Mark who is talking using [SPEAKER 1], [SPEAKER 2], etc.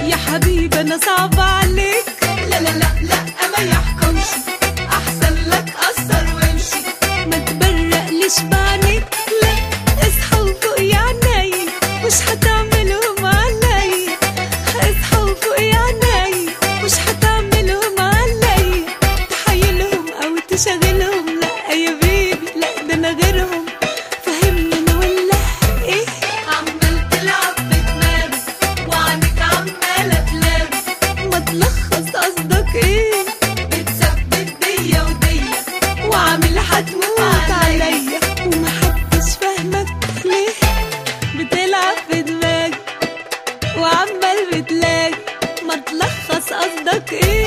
[SPEAKER 1] يا حبيبي انا صعب عليك.
[SPEAKER 2] لا لا لا لا ما يحكمش، احسن لك قصر وامشي.
[SPEAKER 1] ما تبرقليش بعينيك، لا اصحى وفوق يا عيني، مش هتعملهم علي. اصحى وفوق يا عيني، مش هتعملهم علي. تحايلهم او تشغلهم، لا يا بيبي لا ده انا غيرهم. فهمني انا ولا ايه؟
[SPEAKER 2] عمال تلعب بدماغك وعنك عمالة تلامس.
[SPEAKER 1] ما تلخص قصدك ايه؟
[SPEAKER 2] بتثبت دية ودية
[SPEAKER 1] وعامل هتموت عليا، ومحدش فاهمك ليه. بتلعب في دماغك وعمال بتلاقي، ما تلخص قصدك ايه؟